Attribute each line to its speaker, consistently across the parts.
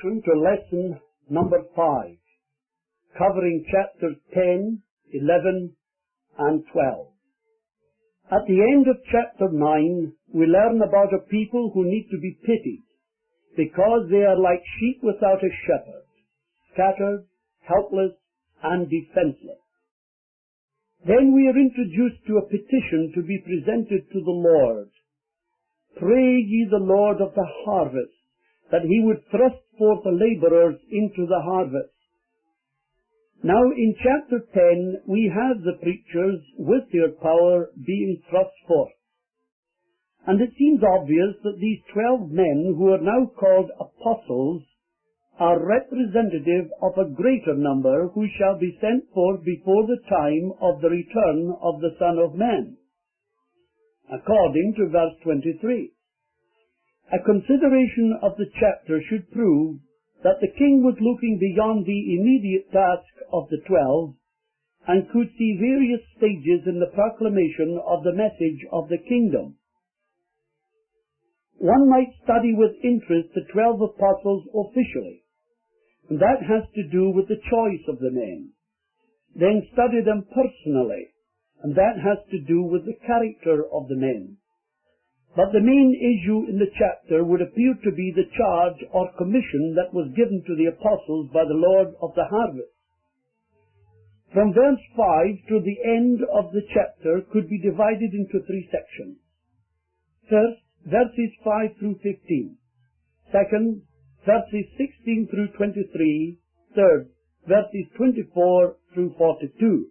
Speaker 1: introduction to lesson number 5, covering chapters 10, 11, and 12. At the end of chapter 9, we learn about a people who need to be pitied because they are like sheep without a shepherd, scattered, helpless, and defenseless. Then we are introduced to a petition to be presented to the Lord. Pray ye the Lord of the harvest, that he would thrust forth the laborers into the harvest. Now in chapter 10, we have the preachers with their power being thrust forth. And it seems obvious that these 12 men who are now called apostles are representative of a greater number who shall be sent forth before the time of the return of the Son of Man, according to verse 23. A consideration of the chapter should prove that the king was looking beyond the immediate task of the 12 and could see various stages in the proclamation of the message of the kingdom. One might study with interest the 12 apostles officially, and that has to do with the choice of the men. Then study them personally, and that has to do with the character of the men. But the main issue in the chapter would appear to be the charge or commission that was given to the apostles by the Lord of the harvest. From verse 5 to the end of the chapter could be divided into 3 sections. First, verses 5 through 15. Second, verses 16 through 23. Third, verses 24 through 42.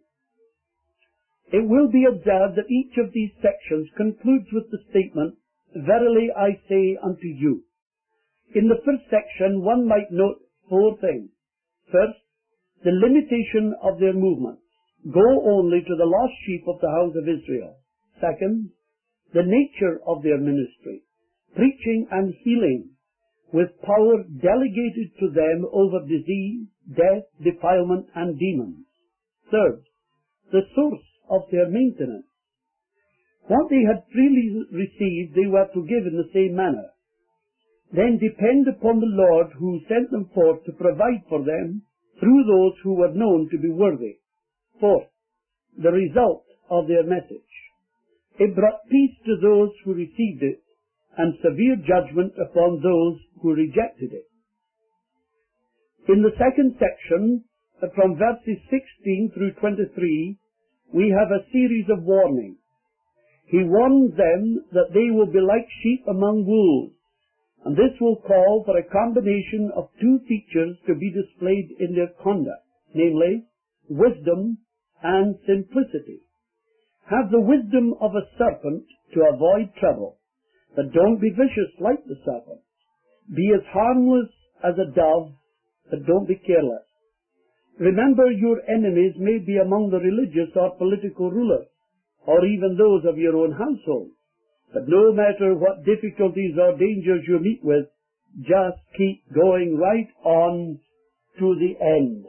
Speaker 1: It will be observed that each of these sections concludes with the statement, "Verily I say unto you." In the first section, one might note 4 things. First, the limitation of their movements. Go only to the lost sheep of the house of Israel. Second, the nature of their ministry. Preaching and healing, with power delegated to them over disease, death, defilement, and demons. Third, the source of their maintenance. What they had freely received they were to give in the same manner. Then depend upon the Lord who sent them forth to provide for them through those who were known to be worthy. Fourth, the result of their message. It brought peace to those who received it and severe judgment upon those who rejected it. In the second section, from verses 16 through 23, we have a series of warnings. He warns them that they will be like sheep among wolves, and this will call for a combination of 2 features to be displayed in their conduct, namely, wisdom and simplicity. Have the wisdom of a serpent to avoid trouble, but don't be vicious like the serpent. Be as harmless as a dove, but don't be careless. Remember, your enemies may be among the religious or political rulers, or even those of your own household. But no matter what difficulties or dangers you meet with, just keep going right on to the end.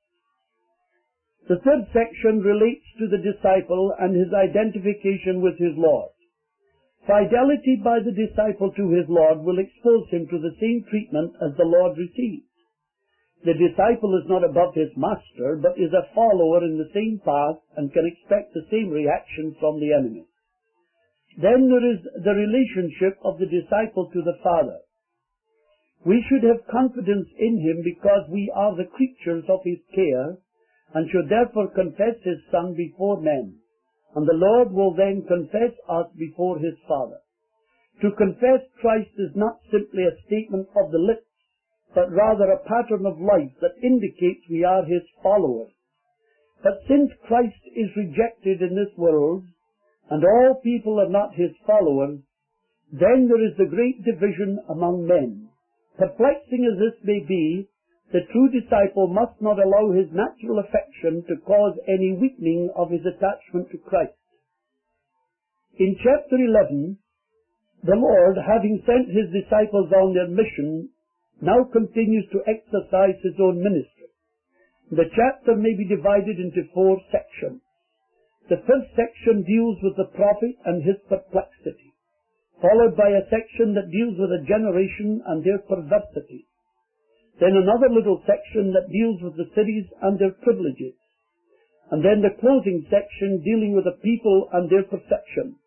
Speaker 1: The third section relates to the disciple and his identification with his Lord. Fidelity by the disciple to his Lord will expose him to the same treatment as the Lord received. The disciple is not above his master, but is a follower in the same path and can expect the same reaction from the enemy. Then there is the relationship of the disciple to the Father. We should have confidence in him because we are the creatures of his care and should therefore confess his Son before men, and the Lord will then confess us before his Father. To confess Christ is not simply a statement of the lips, but rather a pattern of life that indicates we are his followers. But since Christ is rejected in this world, and all people are not his followers, then there is the great division among men. Perplexing as this may be, the true disciple must not allow his natural affection to cause any weakening of his attachment to Christ. In chapter 11, the Lord, having sent his disciples on their mission, now continues to exercise his own ministry. The chapter may be divided into 4 sections. The first section deals with the prophet and his perplexity, followed by a section that deals with a generation and their perversity. then another little section that deals with the cities and their privileges, and then the closing section dealing with the people and their perception.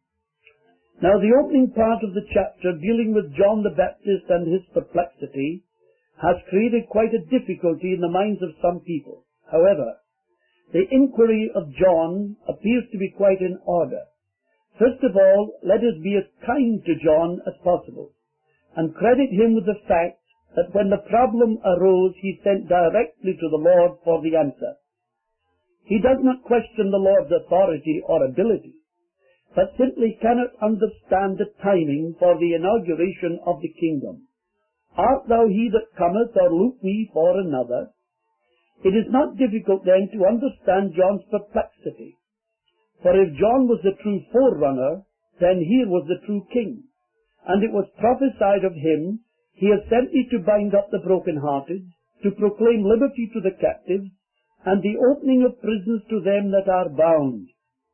Speaker 1: Now the opening part of the chapter dealing with John the Baptist and his perplexity has created quite a difficulty in the minds of some people. However, the inquiry of John appears to be quite in order. First of all, let us be as kind to John as possible, and credit him with the fact that when the problem arose, he sent directly to the Lord for the answer. He does not question the Lord's authority or ability, but simply cannot understand the timing for the inauguration of the kingdom. Art thou he that cometh, or look we for another? It is not difficult then to understand John's perplexity. For if John was the true forerunner, then here was the true king. And it was prophesied of him, He has sent me to bind up the broken-hearted, to proclaim liberty to the captives, and the opening of prisons to them that are bound.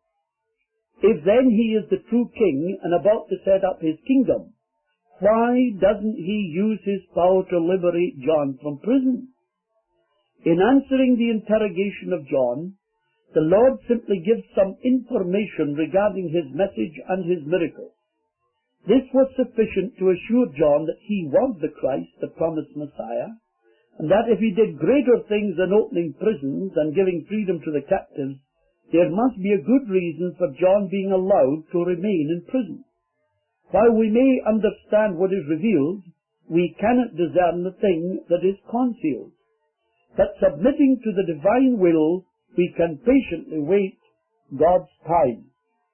Speaker 1: If then he is the true king and about to set up his kingdom, why doesn't he use his power to liberate John from prison? In answering the interrogation of John, the Lord simply gives some information regarding his message and his miracles. This was sufficient to assure John that he was the Christ, the promised Messiah, and that if he did greater things than opening prisons and giving freedom to the captives, there must be a good reason for John being allowed to remain in prison. While we may understand what is revealed, we cannot discern the thing that is concealed. But submitting to the divine will, we can patiently wait God's time.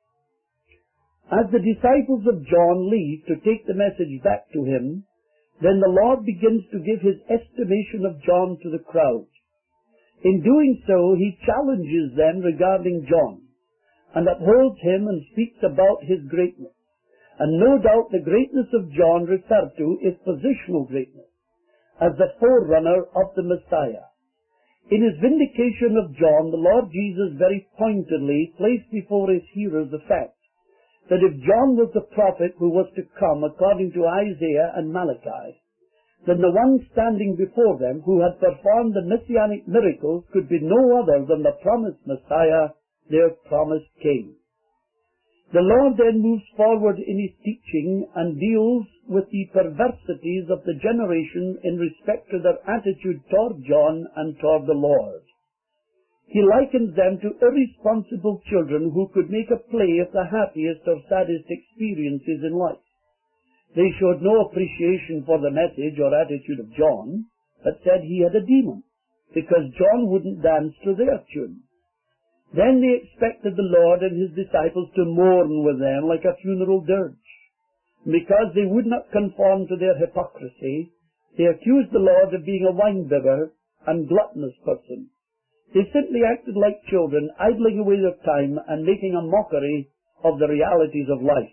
Speaker 1: As the disciples of John leave to take the message back to him, then the Lord begins to give his estimation of John to the crowd. In doing so, he challenges them regarding John, and upholds him and speaks about his greatness. And no doubt the greatness of John referred to is positional greatness, as the forerunner of the Messiah. In his vindication of John, the Lord Jesus very pointedly placed before his hearers the fact that if John was the prophet who was to come according to Isaiah and Malachi, then the one standing before them who had performed the messianic miracles could be no other than the promised Messiah, their promised King. The Lord then moves forward in his teaching and deals with the perversities of the generation in respect to their attitude toward John and toward the Lord. He likens them to irresponsible children who could make a play of the happiest or saddest experiences in life. They showed no appreciation for the message or attitude of John, but said he had a demon, because John wouldn't dance to their tune. Then they expected the Lord and his disciples to mourn with them like a funeral dirge. Because they would not conform to their hypocrisy, they accused the Lord of being a wine-bibber and gluttonous person. They simply acted like children, idling away their time and making a mockery of the realities of life.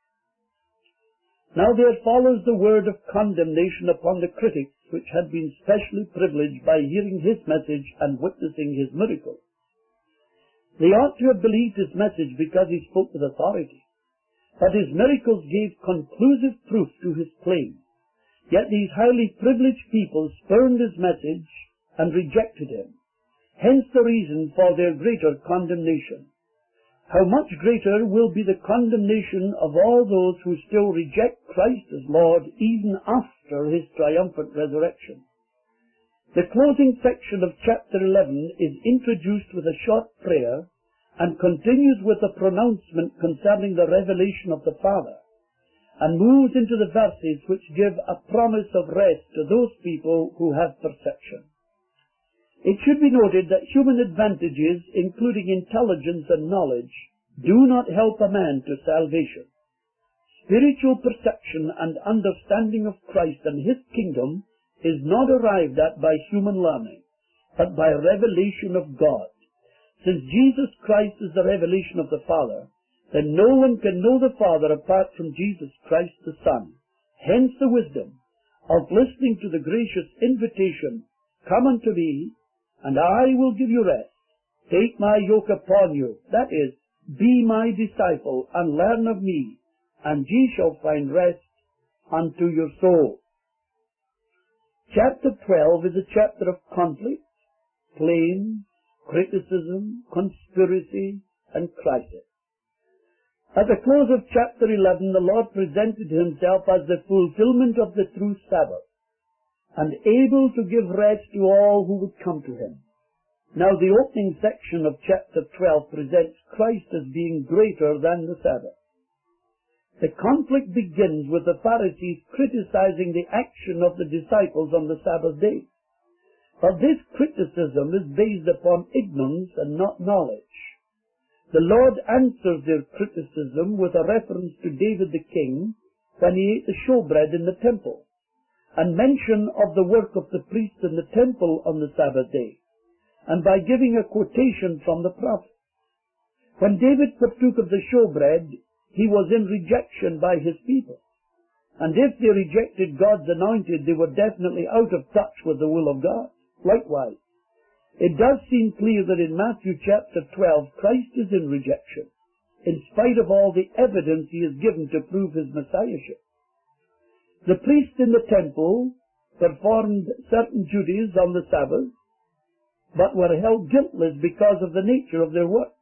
Speaker 1: Now there follows the word of condemnation upon the critics which had been specially privileged by hearing his message and witnessing his miracles. They ought to have believed his message because he spoke with authority, but his miracles gave conclusive proof to his claim. Yet these highly privileged people spurned his message and rejected him. Hence the reason for their greater condemnation. How much greater will be the condemnation of all those who still reject Christ as Lord even after his triumphant resurrection. The closing section of chapter 11 is introduced with a short prayer and continues with a pronouncement concerning the revelation of the Father, and moves into the verses which give a promise of rest to those people who have perception. It should be noted that human advantages, including intelligence and knowledge, do not help a man to salvation. Spiritual perception and understanding of Christ and his kingdom is not arrived at by human learning, but by revelation of God. Since Jesus Christ is the revelation of the Father, then no one can know the Father apart from Jesus Christ the Son. Hence the wisdom of listening to the gracious invitation, "Come unto me, and I will give you rest. Take my yoke upon you," that is, be my disciple, "and learn of me, and ye shall find rest unto your soul." Chapter 12 is a chapter of conflict, claims, criticism, conspiracy, and crisis. At the close of chapter 11, the Lord presented himself as the fulfillment of the true Sabbath, and able to give rest to all who would come to him. Now the opening section of chapter 12 presents Christ as being greater than the Sabbath. The conflict begins with the Pharisees criticizing the action of the disciples on the Sabbath day. But this criticism is based upon ignorance and not knowledge. The Lord answers their criticism with a reference to David the king when he ate the showbread in the temple, and mention of the work of the priest in the temple on the Sabbath day, and by giving a quotation from the prophet. When David partook of the showbread, he was in rejection by his people. And if they rejected God's anointed, they were definitely out of touch with the will of God. Likewise, it does seem clear that in Matthew chapter 12, Christ is in rejection, in spite of all the evidence he has given to prove his messiahship. The priests in the temple performed certain duties on the Sabbath, but were held guiltless because of the nature of their work.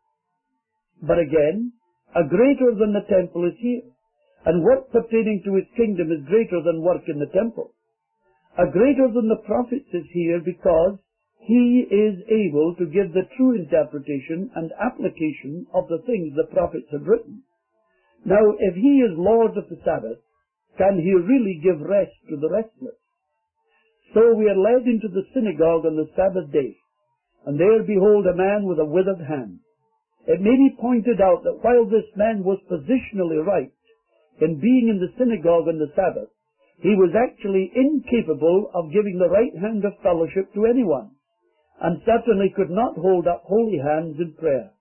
Speaker 1: But again, a greater than the temple is here, and work pertaining to his kingdom is greater than work in the temple. A greater than the prophets is here because he is able to give the true interpretation and application of the things the prophets have written. Now, if he is Lord of the Sabbath, can he really give rest to the restless? So we are led into the synagogue on the Sabbath day, and there behold a man with a withered hand. It may be pointed out that while this man was positionally right in being in the synagogue on the Sabbath, he was actually incapable of giving the right hand of fellowship to anyone, and certainly could not hold up holy hands in prayer.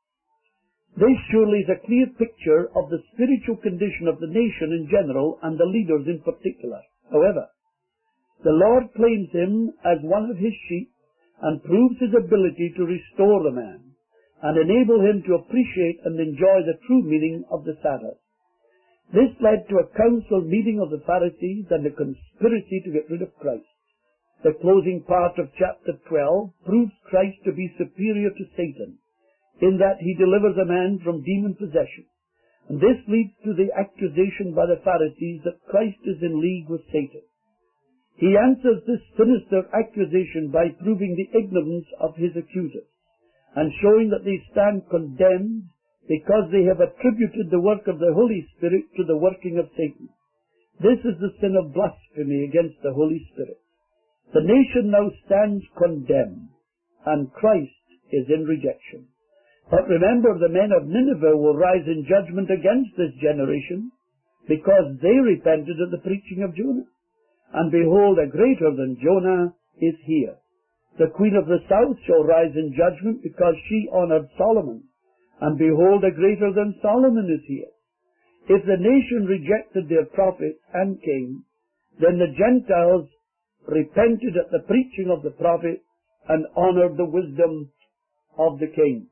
Speaker 1: This surely is a clear picture of the spiritual condition of the nation in general and the leaders in particular. However, the Lord claims him as one of his sheep and proves his ability to restore the man and enable him to appreciate and enjoy the true meaning of the Sabbath. This led to a council meeting of the Pharisees and a conspiracy to get rid of Christ. The closing part of chapter 12 proves Christ to be superior to Satan, in that he delivers a man from demon possession. And this leads to the accusation by the Pharisees that Christ is in league with Satan. He answers this sinister accusation by proving the ignorance of his accusers, and showing that they stand condemned because they have attributed the work of the Holy Spirit to the working of Satan. This is the sin of blasphemy against the Holy Spirit. The nation now stands condemned, and Christ is in rejection. But remember, the men of Nineveh will rise in judgment against this generation, because they repented at the preaching of Jonah. And behold, a greater than Jonah is here. The queen of the south shall rise in judgment, because she honored Solomon. And behold, a greater than Solomon is here. If the nation rejected their prophet and king, then the Gentiles repented at the preaching of the prophet and honored the wisdom of the king.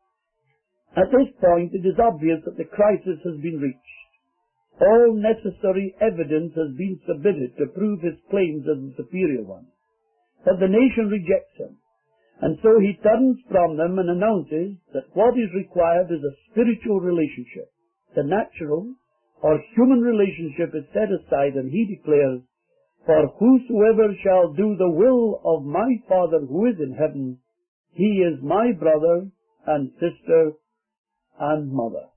Speaker 1: At this point, it is obvious that the crisis has been reached. All necessary evidence has been submitted to prove his claims as the superior one. But the nation rejects him, and so he turns from them and announces that what is required is a spiritual relationship. The natural or human relationship is set aside, and he declares, "For whosoever shall do the will of my Father who is in heaven, he is my brother and sister and mother."